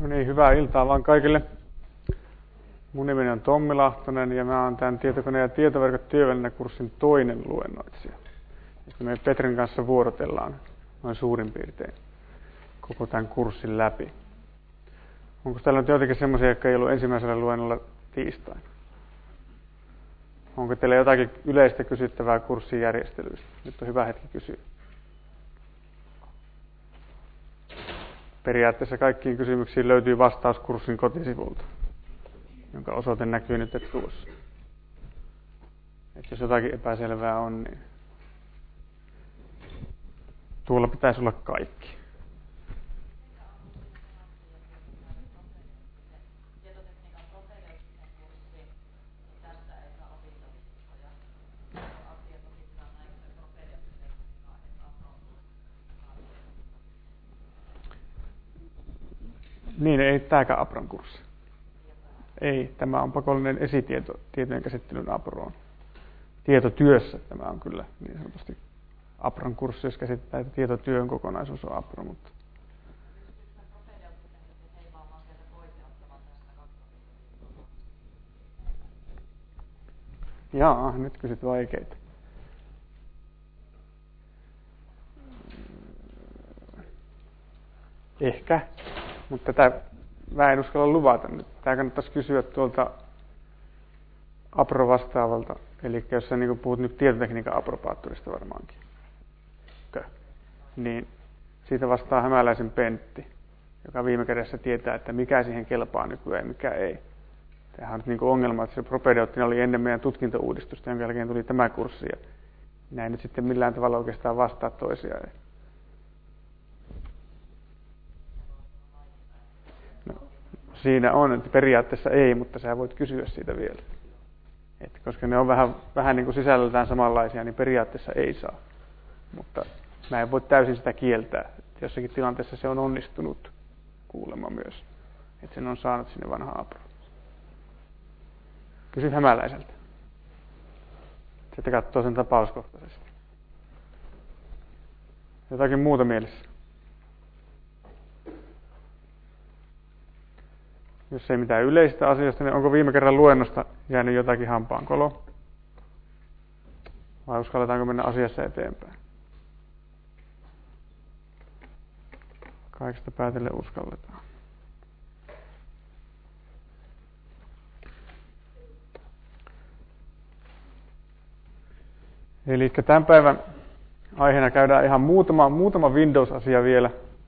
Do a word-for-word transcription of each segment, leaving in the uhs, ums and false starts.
No niin, hyvää iltaa vaan kaikille. Mun nimeni on Tommi Lahtonen ja mä oon tämän tietokone- ja tietoverkot työvälinekurssin toinen luennoitsija. Me Petrin kanssa vuorotellaan noin suurin piirtein koko tämän kurssin läpi. Onko täällä nyt jotenkin semmoisia, jotka ei ollut ensimmäisellä luennolla tiistaina? Onko teillä jotakin yleistä kysyttävää kurssin järjestelyistä? Nyt on hyvä hetki kysyä. Periaatteessa kaikkiin kysymyksiin löytyy vastaus kurssin kotisivulta, jonka osoite näkyy nyt tuossa. Et jos jotakin epäselvää on, niin tuolla pitäisi olla kaikki. Niin, ei tämäkään Apron kurssi. Ei, tämä on pakollinen esitieto tietojen käsittelyn Aproon. Tietotyössä tämä on kyllä niin sanotusti Apron kurssi, jos käsittää, että tietotyön kokonaisuus on Apro. Mutta jaa, nyt kysyt vaikeita. Ehkä, mutta tätä mä en uskalla luvata nyt. Tämä kannattaisi kysyä tuolta Apro-vastaavalta. Eli jos sä niin puhut nyt tietotekniikan aprobaattorista varmaankin. Kö? Niin siitä vastaa Hämäläisen Pentti, joka viime kädessä tietää, että mikä siihen kelpaa nykyään ja mikä ei. Tämähän on nyt niin ongelma, että se propedeuttinen oli ennen meidän tutkintouudistusta, jonka jälkeen tuli tämä kurssi. Ja näin nyt sitten millään tavalla oikeastaan vastaa toisiaan. No, siinä on, että periaatteessa ei, mutta sä voit kysyä siitä vielä. Et koska ne on vähän, vähän niin kuin sisällöltään samanlaisia, niin periaatteessa ei saa. Mutta mä en voi täysin sitä kieltää. Et jossakin tilanteessa se on onnistunut kuulemma myös. Että sen on saanut sinne vanhaan Aproon. Kysy Hämäläiseltä. Sitten katsoo sen tapauskohtaisesti. Jotakin muuta mielessä. Jos ei mitään yleistä asioista, niin onko viime kerran luennosta jäänyt jotakin hampaankoloa? Vai uskalletaanko mennä asiassa eteenpäin? Kaikesta päätellen uskalletaan. Eli tämän päivän aiheena käydään ihan muutama, muutama Windows-asia vielä.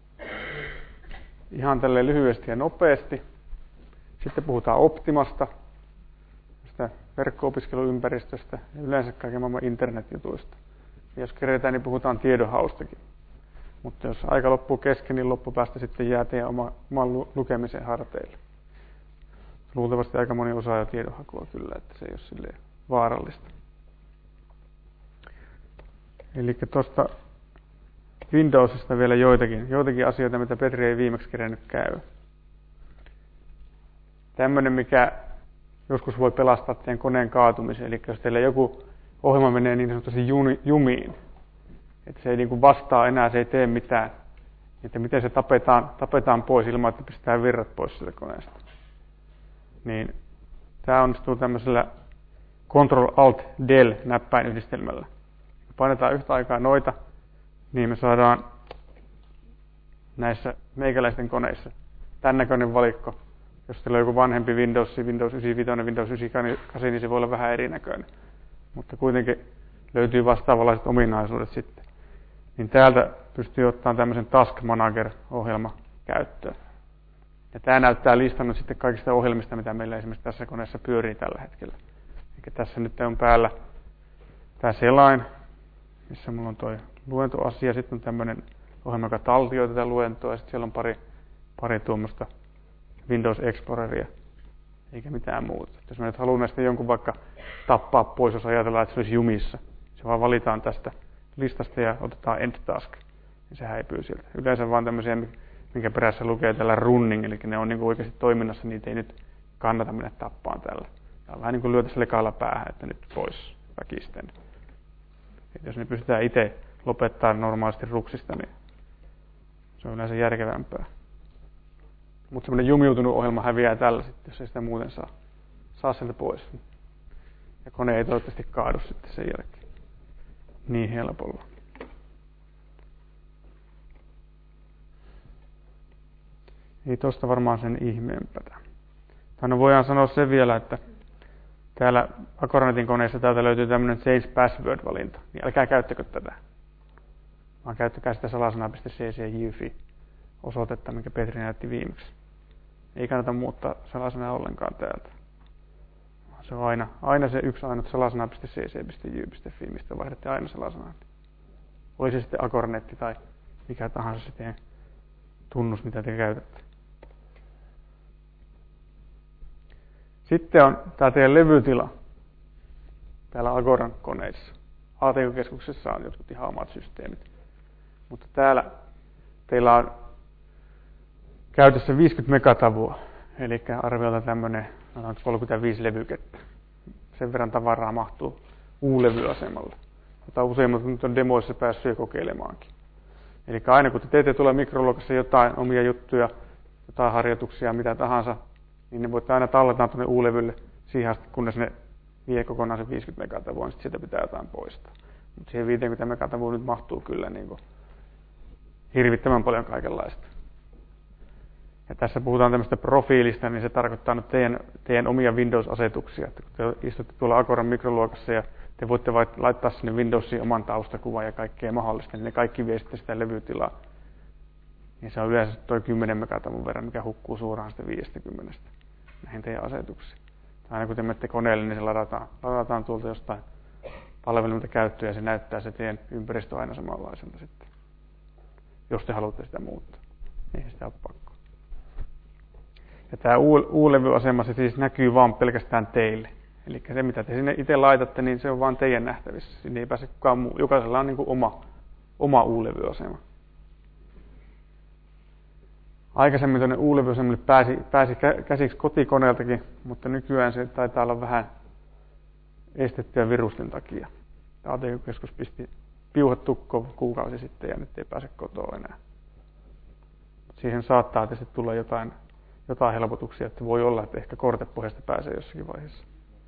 Ihan tälleen lyhyesti ja nopeasti. Sitten puhutaan Optimasta, sitä verkko-opiskeluympäristöstä ja yleensä kaiken maailman internetjutuista. Ja jos keretään, niin puhutaan tiedonhaustakin. Mutta jos aika loppuu kesken, niin loppupäästä sitten jää teidän oma, oman lukemisen harteille. Luultavasti aika moni osaa jo tiedonhakua kyllä, että se ei ole silleen vaarallista. Eli tuosta Windowsista vielä joitakin, joitakin asioita, mitä Petri ei viimeksi kerennyt käydä. Tämmöinen, mikä joskus voi pelastaa teidän koneen kaatumisen. Eli jos teillä joku ohjelma menee niin sanotusti jumiin, että se ei niin kuin vastaa enää, se ei tee mitään, että miten se tapetaan, tapetaan pois ilman, että pistetään virrat pois sieltä koneesta. Niin tämä onnistuu tämmöisellä Control-Alt-Del-näppäinyhdistelmällä. Kun painetaan yhtä aikaa noita, niin me saadaan näissä meikäläisten koneissa tämän näköinen valikko. Jos teillä on joku vanhempi Windows, Windows yhdeksänkymmentäviisi, Windows yhdeksänkymmentäkahdeksan, niin se voi olla vähän erinäköinen. Mutta kuitenkin löytyy vastaavanlaiset ominaisuudet sitten. Niin täältä pystyy ottamaan tämmöisen Task Manager-ohjelma käyttöön. Ja tämä näyttää listan nyt sitten kaikista ohjelmista, mitä meillä esimerkiksi tässä koneessa pyörii tällä hetkellä. Eli tässä nyt on päällä tämä selain, missä mulla on tuo luentoasia. Sitten on tämmöinen ohjelma, joka taltioi tätä luentoa. Ja sitten siellä on pari, pari tuommoista Windows Exploreria, eikä mitään muuta. Jos mä nyt haluan näistä jonkun vaikka tappaa pois, jos ajatellaan, että se olisi jumissa, se vaan valitaan tästä listasta ja otetaan End Task, niin se häipyy sieltä. Yleensä vaan tämmöisiä, minkä perässä lukee tällä running, eli ne on niin kuin oikeasti toiminnassa, niitä ei nyt kannata mennä tappaan tällä. Ja vähän niin kuin lyötäisiin lekalla päähän, että nyt pois väkisten. Et jos ne pystytään itse lopettamaan normaalisti ruksista, niin se on yleensä järkevämpää. Mutta semmoinen jumiutunut ohjelma häviää tällä sitten, jos ei sitä muuten saa, saa sieltä pois. Ja kone ei toivottavasti kaadu sitten sen jälkeen niin helpolla. Ei tosta varmaan sen ihmeempää. Tai no voidaan sanoa se vielä, että täällä Acronetin koneessa täältä löytyy tämmöinen Change Password-valinta. Niin älkää käyttäkö tätä. Vaan käyttäkää sitä salasana.cc osoitetta, minkä Petri näytti viimeksi. Ei kannata muuttaa salasanaa ollenkaan täältä. Se on aina, aina se yksi ainut salasana.cc.jy.fi, mistä vaihdatte aina salasanaa. Oli se sitten Acronetti tai mikä tahansa se teidän tunnus, mitä te käytätte. Sitten on tämä teidän levytila täällä Agoran koneissa. A T K-keskuksessa on jotkut ihan omat systeemit. Mutta täällä teillä on käytössä viisikymmentä megatavua, eli arviolta tämmöinen kolmekymmentäviisi levykettä. Sen verran tavaraa mahtuu U-levyasemalle, jota useimmat nyt on demoissa päässyt jo kokeilemaankin. Eli aina kun te teette tuolla mikroluokassa jotain omia juttuja, jotain harjoituksia, mitä tahansa, niin ne voitte aina tallentaa tuonne U-levylle siihen asti, kunnes ne vie kokonaan se viisikymmentä megatavua, niin sitten sieltä pitää jotain poistaa. Mutta siihen viisikymmentä megatavua nyt mahtuu kyllä niin kuin hirvittävän paljon kaikenlaista. Ja tässä puhutaan tämmöistä profiilista, niin se tarkoittaa nyt teidän, teidän omia Windows-asetuksia. Että kun te istutte tuolla Agoran mikroluokassa ja te voitte laittaa sinne Windowsiin oman taustakuvan ja kaikkea mahdollista, niin ne kaikki vie sitten sitä levytilaa. Niin se on yleensä tuo kymmenen megatavun verran, mikä hukkuu suoraan sitä viisikymmentä näihin teidän asetuksiin. Aina kun te menette koneelle, niin se ladataan, ladataan tuolta jostain palvelimilta käyttöön ja se näyttää se teidän ympäristö aina samanlaiselta sitten. Jos te haluatte sitä muuttaa. Ei sitä ole pakko. Ja tämä U-levyasema se siis näkyy vaan pelkästään teille. Eli se mitä te sinne itse laitatte, niin se on vaan teidän nähtävissä. Sinne ei pääse kukaan muu. Jokaisella on niin kuin oma, oma U-levyasema. Aikaisemmin tuonne U-levyasemalle pääsi, pääsi käsiksi kotikoneeltakin, mutta nykyään se taitaa olla vähän estettyä virusten takia. A T K-keskus pisti piuhat tukkoon kuukausi sitten ja nyt ei pääse kotoa enää. Siihen saattaa tietysti tulla jotain, jotain helpotuksia, että voi olla, että ehkä kortepohjasta pääsee jossakin vaiheessa.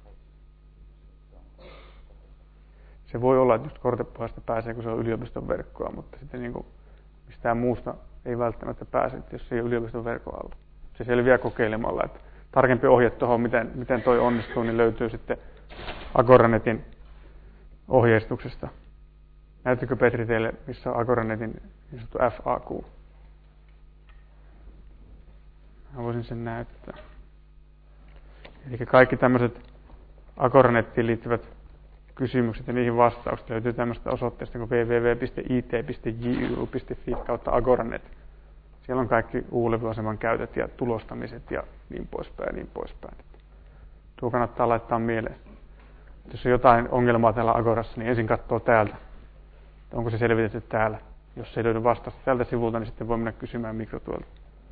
Se voi olla, että just kortepohjasta pääsee, kun se on yliopiston verkkoa, mutta sitten niin kuin mistään muusta ei välttämättä pääse, jos ei ole yliopiston verkon alla. Se selviää kokeilemalla, että tarkempi ohje tuohon, miten, miten toi onnistuu, niin löytyy sitten Agoranetin ohjeistuksesta. Näyttikö Petri teille, missä on Agoranetin niin sanottu F A Q? Mä voisin sen näyttää. Eli kaikki tämmöiset Agoranettiin liittyvät kysymykset ja niihin vastaukset löytyy tämmöistä osoitteesta kuin double-u double-u double-u piste i t piste j y u piste f i kautta Agoranet. Siellä on kaikki U-levyaseman käytöt ja tulostamiset ja niin poispäin ja niin poispäin. Tuo kannattaa laittaa mieleen. Jos on jotain ongelmaa täällä Agorassa, niin ensin katsoo täältä. Onko se selvitetty täällä? Jos ei löydy vastausta tältä sivulta, niin sitten voi mennä kysymään mikrotuolta.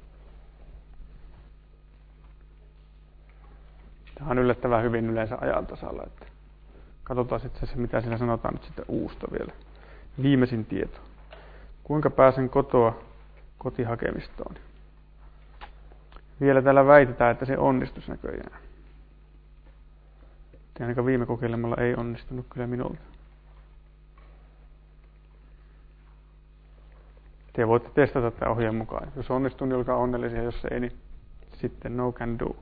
Tämä on yllättävän hyvin yleensä ajan tasalla. Että katsotaan sitten se, mitä siinä sanotaan nyt sitten uusta vielä. Viimeisin tieto. Kuinka pääsen kotoa kotihakemistoon? Vielä täällä väitetään, että se onnistus näköjään. Ainakaan viime kokeilemalla ei onnistunut kyllä minulta. Te voitte testata tämän ohjeen mukaan. Jos onnistuu, niin olkaa onnellisia. Jos ei, niin sitten no can do.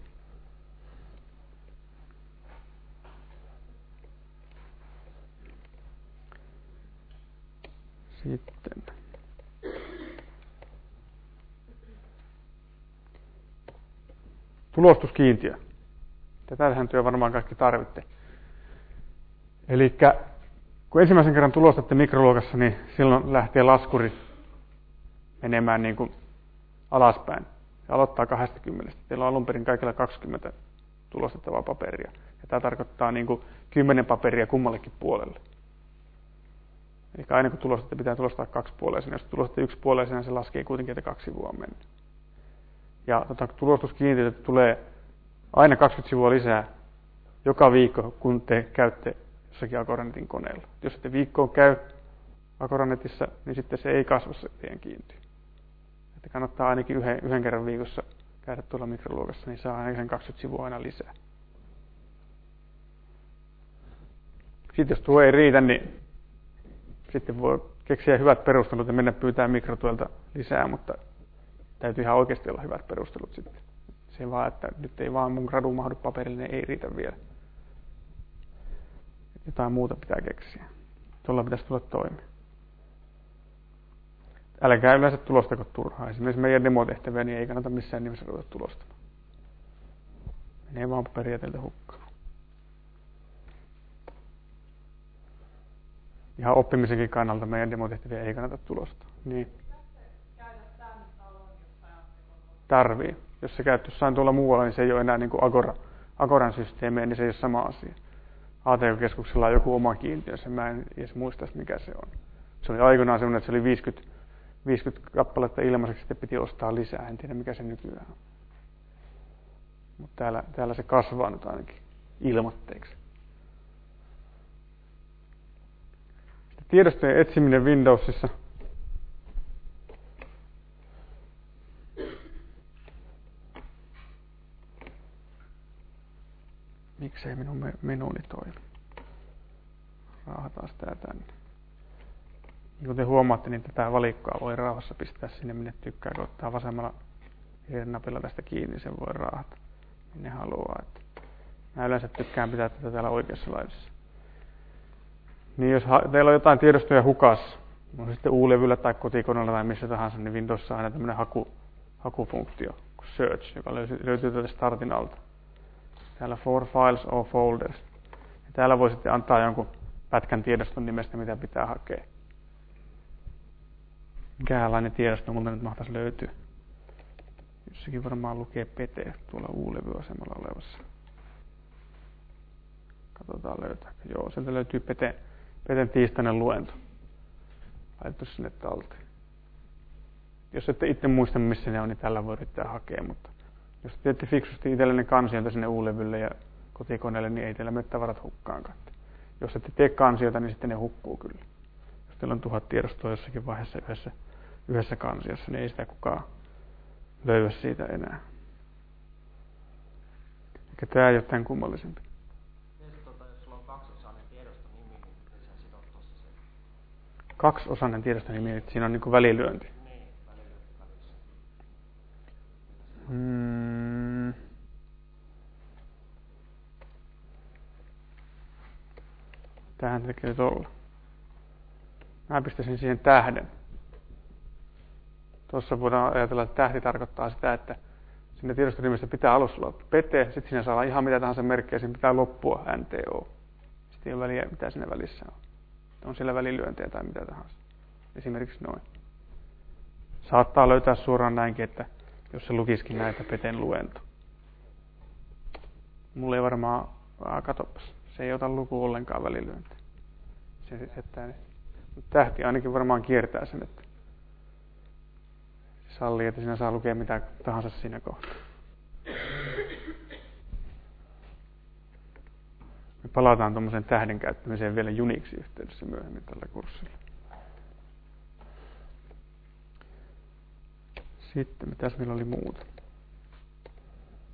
Sitten. Tulostuskiintiö. Tätähän työ varmaan kaikki tarvitte. Eli kun ensimmäisen kerran tulostatte mikroluokassa, niin silloin lähtee laskuri menemään niin kuin alaspäin. Se aloittaa kaksikymmentä. Teillä on alun perin kaikilla kaksikymmentä tulostettavaa paperia. Ja tämä tarkoittaa niin kuin kymmenen paperia kummallekin puolelle. Eli aina kun tulostatte, pitää tulostaa kaksipuoleisena. Jos tulostatte yksipuoleisena, se laskee kuitenkin, että kaksi sivua on mennyt. Ja tota, tulostuskiintiötä tulee aina kaksikymmentä sivua lisää joka viikko, kun te käytte jossakin Agoranetin koneella. Jos ette viikkoon käy Agoranetissa, niin sitten se ei kasva se teidän kiintiö. Että kannattaa ainakin yhden, yhden kerran viikossa käydä tuolla mikroluokassa, niin saa ainakin sen kaksikymmentä sivua aina lisää. Sitten jos tuo ei riitä, niin sitten voi keksiä hyvät perustelut ja mennä pyytää mikrotuelta lisää, mutta täytyy ihan oikeasti olla hyvät perustelut sitten. Se vaan, että nyt ei vaan mun gradu mahdu paperille, niin ei riitä vielä. Jotain muuta pitää keksiä. Tuolla pitäisi tulla toimeen. Älkää yleensä tulostako turhaa. Esimerkiksi meidän demotehtäviä, niin ei kannata missään nimessä ruveta tulostamaan. Menee vaan paperia teiltä hukkaan. Ihan oppimisenkin kannalta meidän demotehtäviä ei kannata tulostaa. Niin. Tarvii. Jos se käyt jossain tuolla muualla, niin se ei ole enää niin kuin Agora, Agoran systeemejä, niin se ei ole sama asia. A T K-keskuksella on joku oma kiintiönsä, mä en edes muista, mikä se on. Se oli aikoinaan sellainen, että se oli viisikymmentä, viisikymmentä kappaletta ilmaiseksi, sitten piti ostaa lisää. En tiedä, mikä se nykyään on. Mutta täällä, täällä se kasvaa nyt ainakin ilmoitteeksi. Sitten tiedostojen etsiminen Windowsissa. Miksei minun menuni toimi? Raahataan sitä tänne. Niin kuin te huomaatte, niin tätä valikkoa voi rauhassa pistää sinne, minne tykkää. Kun ottaa vasemmalla napilla tästä kiinni, sen voi raahata, minne haluaa. Että mä yleensä tykkään pitää tätä täällä oikeassa laidassa. Niin jos teillä on jotain tiedostoja hukassa, on se sitten U-levyllä tai kotikoneella tai missä tahansa, niin Windowsissa on aina tämmöinen haku, hakufunktio, kuin search, joka löytyy, löytyy täältä startin alta. Täällä for files or folders. Ja täällä voi sitten antaa jonkun pätkän tiedoston nimestä, mitä pitää hakea. Mikäänlainen tiedosto multa nyt mahtaisi löytyä. Jossakin varmaan lukee P T tuolla U-levyasemalla olevassa. Katsotaan löytääkö. Joo, sieltä löytyy Peten, Peten tiistainen luento. Laitettu sinne talteen. Jos ette itse muista, missä ne on, niin tällä voi yrittää hakea, mutta jos teette fiksusti itsellenne kansioita sinne U-levylle ja kotikoneelle, niin ei teillä mene tavarat hukkaankaan. Jos ette tee kansioita, niin sitten ne hukkuu kyllä. Jos teillä on tuhat tiedostoa jossakin vaiheessa yhdessä, yhdessä kansiossa, niin ei sitä kukaan löyä siitä enää. Eikä tämä ei ole tämän kummallisempi. Jos sulla on kaksiosainen tiedostonimi, niin miten sä sidot tuossa sen? Kaksiosainen tiedostonimi, että siinä on niin kuin välilyönti. Niin, välilyönti välissä. Hmm. Tähän tekee tuolla. Mä pistäisin siihen tähden. Tuossa voidaan ajatella, että tähti tarkoittaa sitä, että sinne tiedostonimestä pitää alussa olla Pete, sitten siinä saa olla ihan mitä tahansa merkkejä, siinä pitää loppua N T O. Sitten ei ole väliä, mitä siinä välissä on. On siellä välilyöntejä tai mitä tahansa. Esimerkiksi noin. Saattaa löytää suoraan näinkin, että jos se lukisikin näitä Peten luento. Mulla ei varmaan, ah, katsopas, se ei ota luku ollenkaan välilyöntiä. Se, että, tähti ainakin varmaan kiertää sen, että se sallii, että siinä saa lukea mitä tahansa siinä kohtaa. Me palataan tuommoisen tähden käyttämiseen vielä Unix-yhteydessä myöhemmin tällä kurssilla. Sitten, mitäs meillä oli muuta?